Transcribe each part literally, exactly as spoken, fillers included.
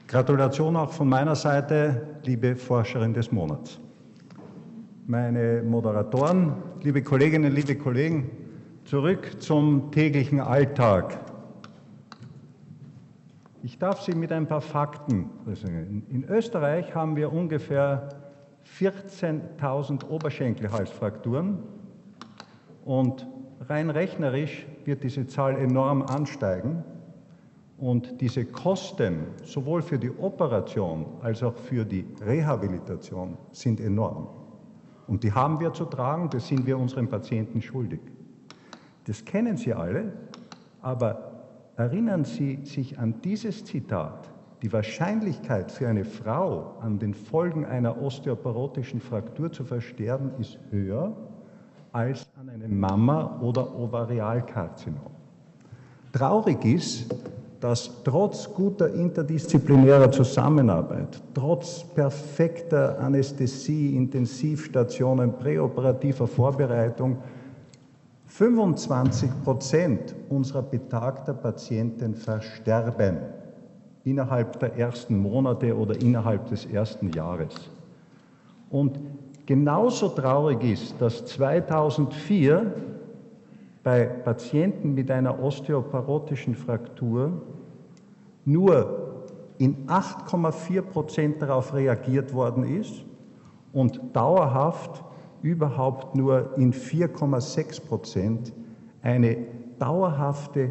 Gratulation auch von meiner Seite, liebe Forscherin des Monats. Meine Moderatoren, liebe Kolleginnen, liebe Kollegen, zurück zum täglichen Alltag. Ich darf Sie mit ein paar Fakten präsentieren. In Österreich haben wir ungefähr vierzehntausend Oberschenkelhalsfrakturen und rein rechnerisch wird diese Zahl enorm ansteigen. Und diese Kosten, sowohl für die Operation als auch für die Rehabilitation, sind enorm. Und die haben wir zu tragen, das sind wir unseren Patienten schuldig. Das kennen Sie alle, aber erinnern Sie sich an dieses Zitat: Die Wahrscheinlichkeit für eine Frau, an den Folgen einer osteoporotischen Fraktur zu versterben, ist höher als an einem Mamma- oder Ovarialkarzinom. Traurig ist, dass trotz guter interdisziplinärer Zusammenarbeit, trotz perfekter Anästhesie, Intensivstationen, präoperativer Vorbereitung fünfundzwanzig Prozent unserer betagter Patienten versterben innerhalb der ersten Monate oder innerhalb des ersten Jahres. Und genauso traurig ist, dass zweitausendvier bei Patienten mit einer osteoporotischen Fraktur nur in acht Komma vier Prozent darauf reagiert worden ist und dauerhaft überhaupt nur in vier Komma sechs Prozent eine dauerhafte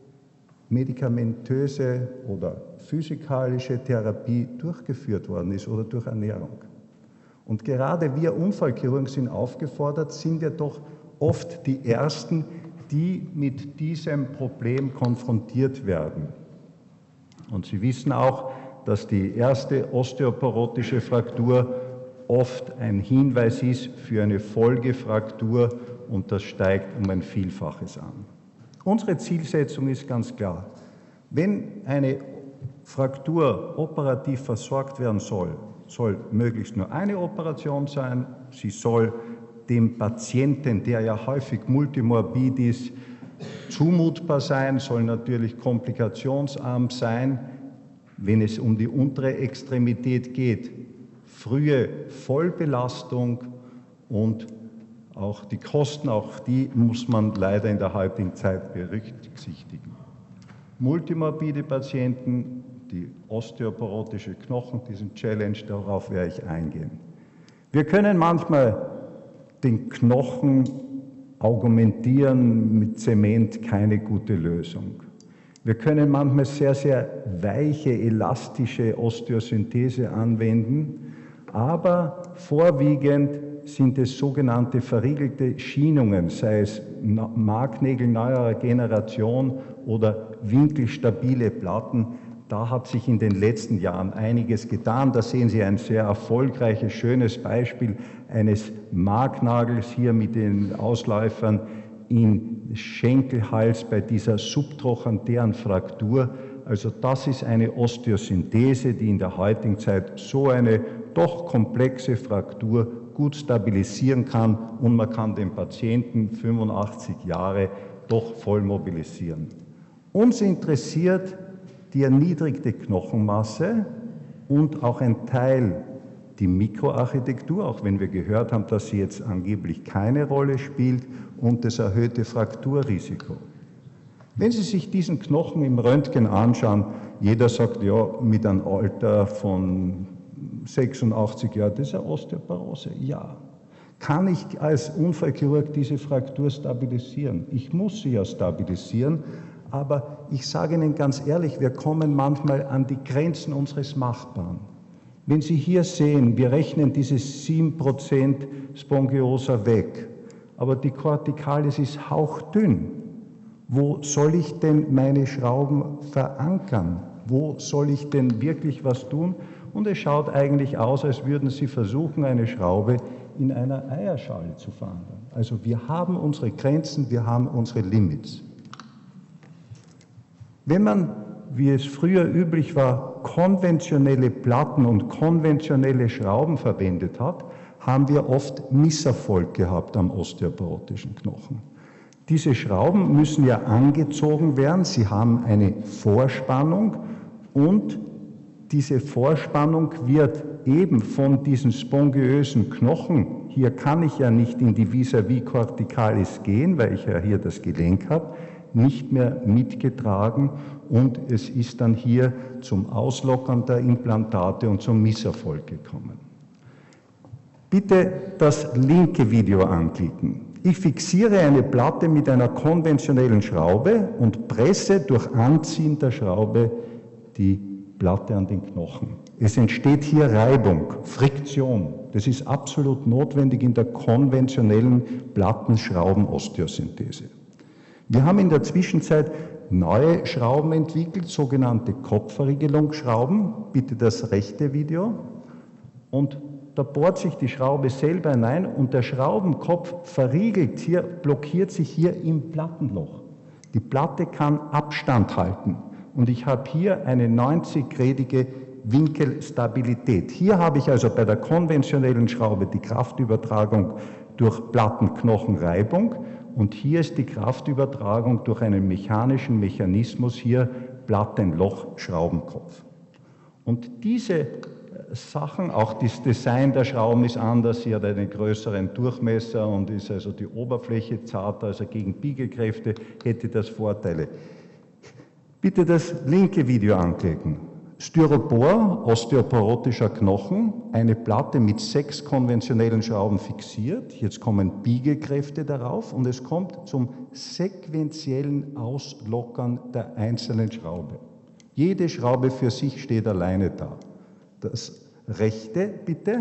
medikamentöse oder physikalische Therapie durchgeführt worden ist oder durch Ernährung. Und gerade wir Unfallchirurgen sind aufgefordert, sind wir doch oft die Ersten, die mit diesem Problem konfrontiert werden. Und Sie wissen auch, dass die erste osteoporotische Fraktur oft ein Hinweis ist für eine Folgefraktur und das steigt um ein Vielfaches an. Unsere Zielsetzung ist ganz klar. Wenn eine Fraktur operativ versorgt werden soll, soll möglichst nur eine Operation sein, sie soll dem Patienten, der ja häufig multimorbid ist, zumutbar sein, soll natürlich komplikationsarm sein. Wenn es um die untere Extremität geht, frühe Vollbelastung und auch die Kosten, auch die muss man leider in der heutigen Zeit berücksichtigen. Multimorbide Patienten, die osteoporotische Knochen, diesen Challenge, darauf werde ich eingehen. Wir können manchmal den Knochen augmentieren, mit Zement keine gute Lösung. Wir können manchmal sehr, sehr weiche, elastische Osteosynthese anwenden, aber vorwiegend sind es sogenannte verriegelte Schienungen, sei es Marknägel neuerer Generation oder winkelstabile Platten. Da hat sich in den letzten Jahren einiges getan. Da sehen Sie ein sehr erfolgreiches, schönes Beispiel eines Marknagels hier mit den Ausläufern in Schenkelhals bei dieser subtrochantären Fraktur. Also das ist eine Osteosynthese, die in der heutigen Zeit so eine doch komplexe Fraktur gut stabilisieren kann und man kann den Patienten fünfundachtzig Jahre doch voll mobilisieren. Uns interessiert die erniedrigte Knochenmasse und auch ein Teil die Mikroarchitektur, auch wenn wir gehört haben, dass sie jetzt angeblich keine Rolle spielt, und das erhöhte Frakturrisiko. Wenn Sie sich diesen Knochen im Röntgen anschauen, jeder sagt, ja, mit einem Alter von sechsundachtzig Jahren, das ist eine Osteoporose. Ja. Kann ich als Unfallchirurg diese Fraktur stabilisieren? Ich muss sie ja stabilisieren, aber ich sage Ihnen ganz ehrlich, wir kommen manchmal an die Grenzen unseres Machbaren. Wenn Sie hier sehen, wir rechnen diese sieben Prozent Spongiosa weg, aber die Kortikalis ist hauchdünn. Wo soll ich denn meine Schrauben verankern? Wo soll ich denn wirklich was tun? Und es schaut eigentlich aus, als würden Sie versuchen, eine Schraube in einer Eierschale zu verankern. Also wir haben unsere Grenzen, wir haben unsere Limits. Wenn man, wie es früher üblich war, konventionelle Platten und konventionelle Schrauben verwendet hat, haben wir oft Misserfolg gehabt am osteoporotischen Knochen. Diese Schrauben müssen ja angezogen werden, sie haben eine Vorspannung und diese Vorspannung wird eben von diesen spongiösen Knochen, hier kann ich ja nicht in die Vis-à-vis Corticalis gehen, weil ich ja hier das Gelenk habe, nicht mehr mitgetragen und es ist dann hier zum Auslockern der Implantate und zum Misserfolg gekommen. Bitte das linke Video anklicken. Ich fixiere eine Platte mit einer konventionellen Schraube und presse durch Anziehen der Schraube die Platte an den Knochen. Es entsteht hier Reibung, Friktion. Das ist absolut notwendig in der konventionellen Plattenschrauben-Osteosynthese. Wir haben in der Zwischenzeit neue Schrauben entwickelt, sogenannte Kopfverriegelungsschrauben. Bitte das rechte Video. Und da bohrt sich die Schraube selber hinein und der Schraubenkopf verriegelt hier, blockiert sich hier im Plattenloch. Die Platte kann Abstand halten. Und ich habe hier eine neunzig-gradige Winkelstabilität. Hier habe ich also bei der konventionellen Schraube die Kraftübertragung durch Plattenknochenreibung und hier ist die Kraftübertragung durch einen mechanischen Mechanismus, hier Plattenloch-Schraubenkopf. Und diese Sachen, auch das Design der Schrauben ist anders, sie hat einen größeren Durchmesser und ist also die Oberfläche zarter, also gegen Biegekräfte hätte das Vorteile. Bitte das linke Video anklicken. Styropor, osteoporotischer Knochen, eine Platte mit sechs konventionellen Schrauben fixiert. Jetzt kommen Biegekräfte darauf und es kommt zum sequentiellen Auslockern der einzelnen Schraube. Jede Schraube für sich steht alleine da. Das rechte bitte.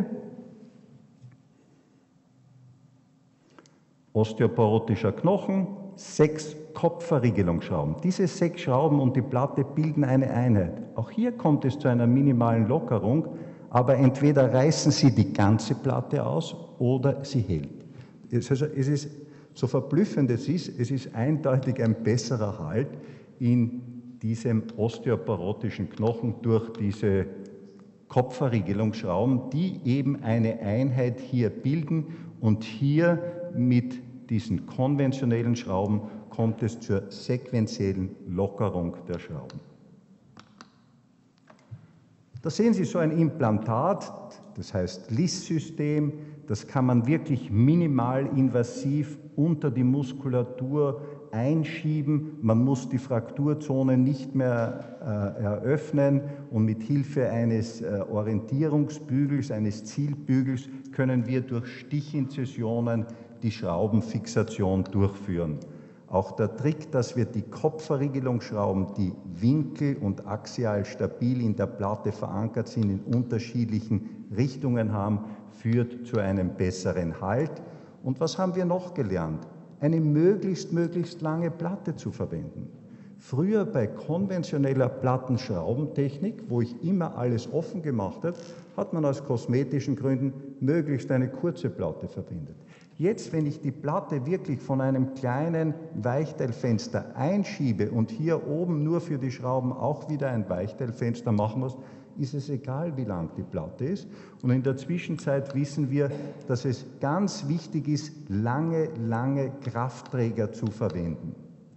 Osteoporotischer Knochen, sechs Kopfverriegelungsschrauben. Diese sechs Schrauben und die Platte bilden eine Einheit. Auch hier kommt es zu einer minimalen Lockerung, aber entweder reißen Sie die ganze Platte aus oder sie hält. Es, also, es ist, so verblüffend es ist, es ist eindeutig ein besserer Halt in diesem osteoporotischen Knochen durch diese Kopfverriegelungsschrauben, die eben eine Einheit hier bilden und hier mit diesen konventionellen Schrauben kommt es zur sequentiellen Lockerung der Schrauben. Da sehen Sie so ein Implantat, das heißt L I S-System, das kann man wirklich minimal invasiv unter die Muskulatur einschieben. Man muss die Frakturzone nicht mehr äh, eröffnen und mit Hilfe eines äh, Orientierungsbügels, eines Zielbügels können wir durch Stichinzisionen die Schraubenfixation durchführen. Auch der Trick, dass wir die Kopfverriegelungsschrauben, die winkel- und axial stabil in der Platte verankert sind, in unterschiedlichen Richtungen haben, führt zu einem besseren Halt. Und was haben wir noch gelernt? Eine möglichst, möglichst lange Platte zu verwenden. Früher bei konventioneller Plattenschraubentechnik, wo ich immer alles offen gemacht habe, hat man aus kosmetischen Gründen möglichst eine kurze Platte verwendet. Jetzt, wenn ich die Platte wirklich von einem kleinen Weichteilfenster einschiebe und hier oben nur für die Schrauben auch wieder ein Weichteilfenster machen muss, ist es egal, wie lang die Platte ist. Und in der Zwischenzeit wissen wir, dass es ganz wichtig ist, lange, lange Kraftträger zu verwenden.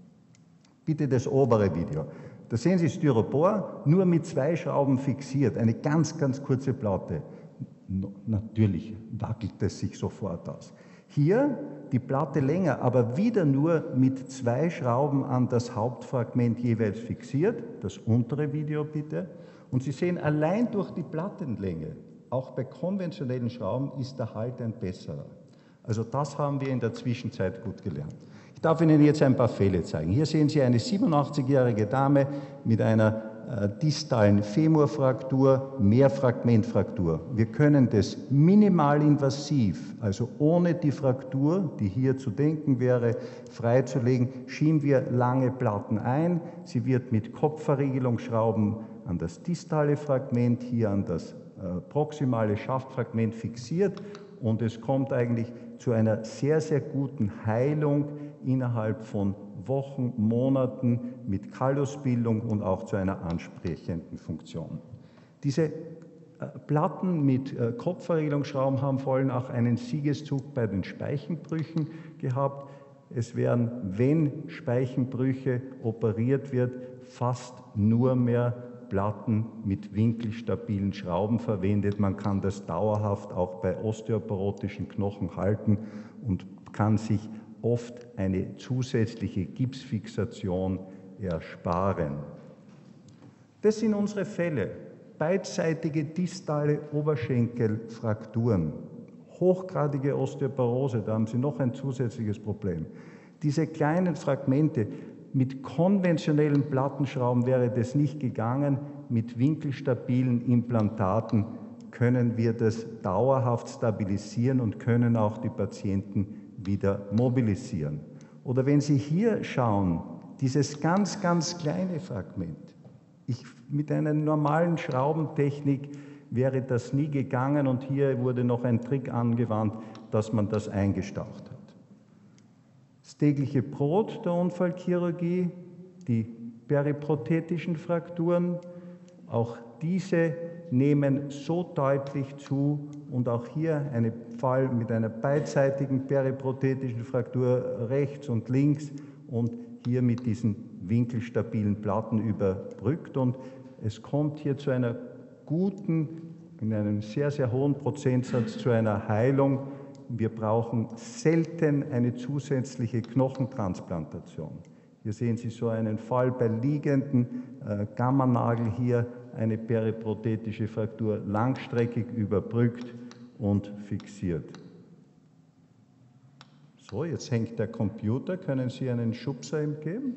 Bitte das obere Video. Da sehen Sie Styropor, nur mit zwei Schrauben fixiert, eine ganz, ganz kurze Platte. Natürlich wackelt es sich sofort aus. Hier die Platte länger, aber wieder nur mit zwei Schrauben an das Hauptfragment jeweils fixiert. Das untere Video bitte. Und Sie sehen, allein durch die Plattenlänge, auch bei konventionellen Schrauben, ist der Halt ein besserer. Also das haben wir in der Zwischenzeit gut gelernt. Ich darf Ihnen jetzt ein paar Fälle zeigen. Hier sehen Sie eine siebenundachtzigjährige Dame mit einer äh, distalen Femurfraktur, Mehrfragmentfraktur. Wir können das minimalinvasiv, also ohne die Fraktur, die hier zu denken wäre, freizulegen, schieben wir lange Platten ein. Sie wird mit Kopfverriegelungsschrauben an das distale Fragment, hier an das äh, proximale Schaftfragment fixiert und es kommt eigentlich zu einer sehr, sehr guten Heilung innerhalb von Wochen, Monaten mit Kallusbildung und auch zu einer ansprechenden Funktion. Diese äh, Platten mit äh, Kopfverriegelungsschrauben haben vor allem auch einen Siegeszug bei den Speichenbrüchen gehabt. Es werden, wenn Speichenbrüche operiert wird, fast nur mehr Platten mit winkelstabilen Schrauben verwendet. Man kann das dauerhaft auch bei osteoporotischen Knochen halten und kann sich oft eine zusätzliche Gipsfixation ersparen. Das sind unsere Fälle. Beidseitige distale Oberschenkelfrakturen, hochgradige Osteoporose, da haben Sie noch ein zusätzliches Problem. Diese kleinen Fragmente, mit konventionellen Plattenschrauben wäre das nicht gegangen, mit winkelstabilen Implantaten können wir das dauerhaft stabilisieren und können auch die Patienten wieder mobilisieren. Oder wenn Sie hier schauen, dieses ganz, ganz kleine Fragment, ich, mit einer normalen Schraubentechnik wäre das nie gegangen und hier wurde noch ein Trick angewandt, dass man das eingestaucht hat. Das tägliche Brot der Unfallchirurgie, die periprothetischen Frakturen, auch diese nehmen so deutlich zu und auch hier ein Fall mit einer beidseitigen periprothetischen Fraktur rechts und links und hier mit diesen winkelstabilen Platten überbrückt und es kommt hier zu einer guten, in einem sehr, sehr hohen Prozentsatz zu einer Heilung. Wir brauchen selten eine zusätzliche Knochentransplantation. Hier sehen Sie so einen Fall bei liegendem äh, Gammanagel, hier eine periprothetische Fraktur langstreckig überbrückt und fixiert. So, jetzt hängt der Computer. Können Sie einen Schubser ihm geben?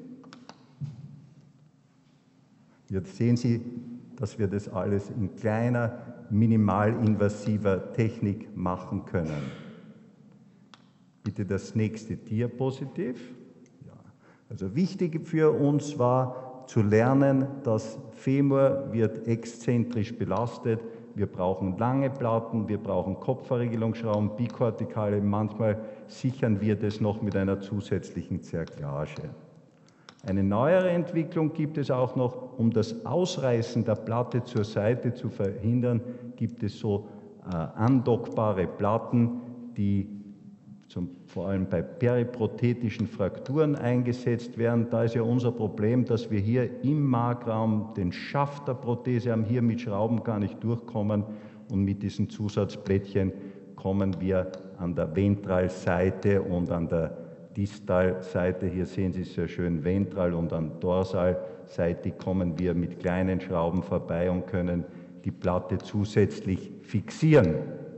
Jetzt sehen Sie, dass wir das alles in kleiner, minimalinvasiver Technik machen können. Bitte das nächste Diapositiv. Ja. Also wichtig für uns war zu lernen, dass Femur wird exzentrisch belastet. Wir brauchen lange Platten, wir brauchen Kopfverriegelungsschrauben, bikortikale. Manchmal sichern wir das noch mit einer zusätzlichen Zerklage. Eine neuere Entwicklung gibt es auch noch, um das Ausreißen der Platte zur Seite zu verhindern, gibt es so äh, andockbare Platten, die zum, vor allem bei periprothetischen Frakturen eingesetzt werden. Da ist ja unser Problem, dass wir hier im Markraum den Schaft der Prothese haben, hier mit Schrauben gar nicht durchkommen und mit diesen Zusatzplättchen kommen wir an der Ventralseite und an der Distalseite, hier sehen Sie sehr schön ventral und an Dorsalseite kommen wir mit kleinen Schrauben vorbei und können die Platte zusätzlich fixieren.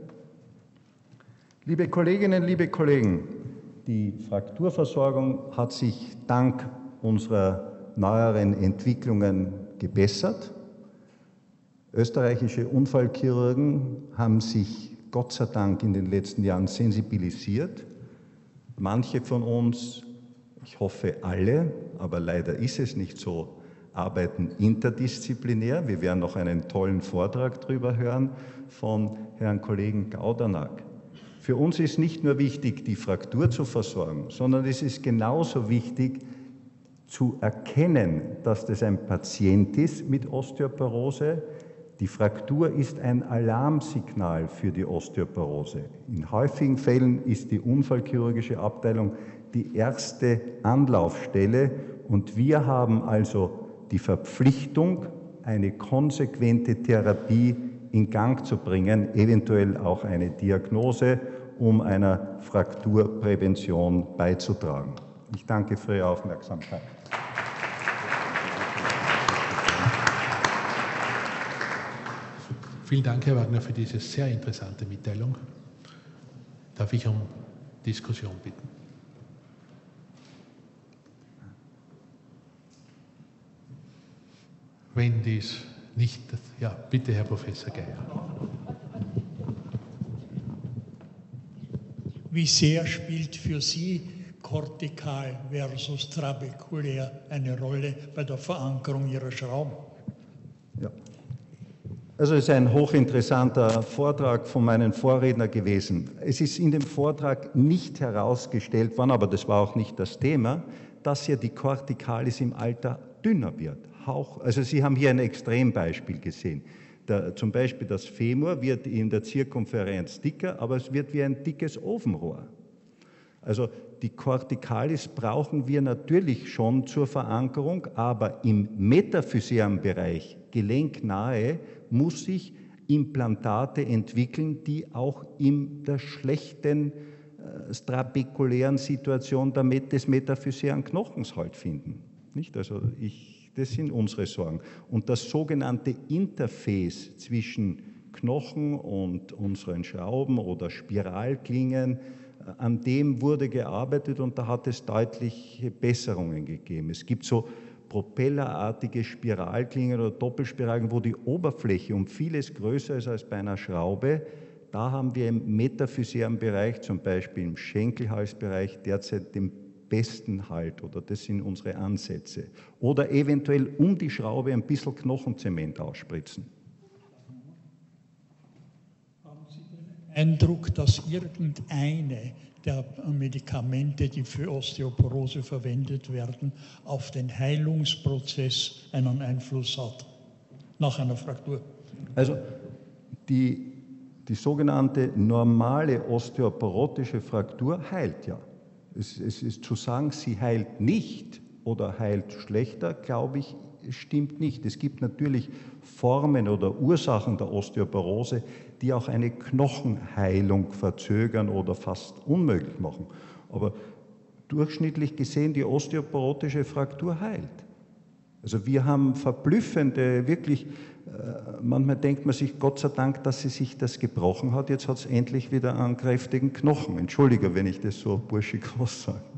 Liebe Kolleginnen, liebe Kollegen, die Frakturversorgung hat sich dank unserer neueren Entwicklungen gebessert. Österreichische Unfallchirurgen haben sich Gott sei Dank in den letzten Jahren sensibilisiert. Manche von uns, ich hoffe alle, aber leider ist es nicht so, arbeiten interdisziplinär. Wir werden noch einen tollen Vortrag darüber hören von Herrn Kollegen Gaudernack. Für uns ist nicht nur wichtig, die Fraktur zu versorgen, sondern es ist genauso wichtig, zu erkennen, dass das ein Patient ist mit Osteoporose. Die Fraktur ist ein Alarmsignal für die Osteoporose. In häufigen Fällen ist die unfallchirurgische Abteilung die erste Anlaufstelle und wir haben also die Verpflichtung, eine konsequente Therapie in Gang zu bringen, eventuell auch eine Diagnose, um einer Frakturprävention beizutragen. Ich danke für Ihre Aufmerksamkeit. Vielen Dank, Herr Wagner, für diese sehr interessante Mitteilung. Darf ich um Diskussion bitten? Wenn dies nicht... Ja, bitte, Herr Professor Geier. Wie sehr spielt für Sie kortikal versus trabekulär eine Rolle bei der Verankerung Ihrer Schrauben? Ja. Also es ist ein hochinteressanter Vortrag von meinen Vorrednern gewesen. Es ist in dem Vortrag nicht herausgestellt worden, aber das war auch nicht das Thema, dass ja die Kortikalis im Alter dünner wird. Hauch, also Sie haben hier ein Extrembeispiel gesehen. Der, zum Beispiel das Femur wird in der Zirkumferenz dicker, aber es wird wie ein dickes Ofenrohr. Also die Corticalis brauchen wir natürlich schon zur Verankerung, aber im metaphysären Bereich, gelenknahe, muss sich Implantate entwickeln, die auch in der schlechten äh, strabekulären Situation der, des metaphysären Knochens halt finden. Nicht? Also ich, das sind unsere Sorgen. Und das sogenannte Interface zwischen Knochen und unseren Schrauben oder Spiralklingen, an dem wurde gearbeitet und da hat es deutliche Besserungen gegeben. Es gibt so propellerartige Spiralklingen oder Doppelspiralklingen, wo die Oberfläche um vieles größer ist als bei einer Schraube. Da haben wir im metaphysären Bereich, zum Beispiel im Schenkelhalsbereich, derzeit den besten Halt, oder das sind unsere Ansätze. Oder eventuell um die Schraube ein bisschen Knochenzement ausspritzen. Haben Sie den Eindruck, dass irgendeine der Medikamente, die für Osteoporose verwendet werden, auf den Heilungsprozess einen Einfluss hat, nach einer Fraktur? Also die, die sogenannte normale osteoporotische Fraktur heilt ja. Es, es ist zu sagen, sie heilt nicht oder heilt schlechter, glaube ich, stimmt nicht. Es gibt natürlich Formen oder Ursachen der Osteoporose, die auch eine Knochenheilung verzögern oder fast unmöglich machen. Aber durchschnittlich gesehen, die osteoporotische Fraktur heilt. Also wir haben verblüffende, wirklich, äh, manchmal denkt man sich, Gott sei Dank, dass sie sich das gebrochen hat, jetzt hat es endlich wieder einen kräftigen Knochen. Entschuldige, wenn ich das so burschikos sage.